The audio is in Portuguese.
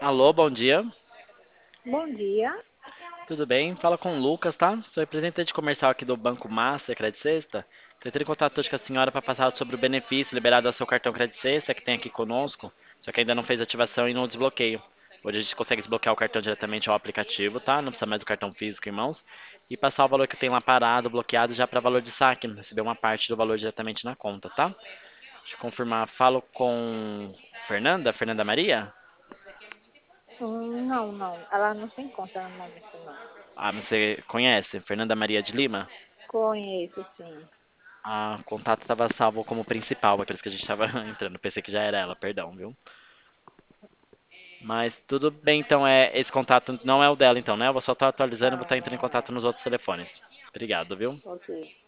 Alô, bom dia. Bom dia. Tudo bem? Fala com o Lucas, tá? Sou representante comercial aqui do Banco Master Credit Sexta. Entrei em contato hoje com a senhora para passar sobre o benefício liberado ao seu cartão Credit Sexta que tem aqui conosco, só que ainda não fez ativação e não desbloqueio. Hoje a gente consegue desbloquear o cartão diretamente ao aplicativo, tá? Não precisa mais do cartão físico em mãos. E passar o valor que tem lá parado, bloqueado, já para valor de saque. Receber uma parte do valor diretamente na conta, tá? Deixa eu confirmar. Falo com Fernanda Maria? Não, não. Ela não se encontra no momento, não. Ah, você conhece? Fernanda Maria de Lima? Conheço, sim. O contato estava salvo como principal, aqueles que a gente estava entrando. Pensei que já era ela, perdão, viu? Mas tudo bem, então esse contato não é o dela, então, né? Eu vou só estar atualizando e vou estar Não, entrando em não é. contato nos outros telefones. Obrigado, viu? Ok.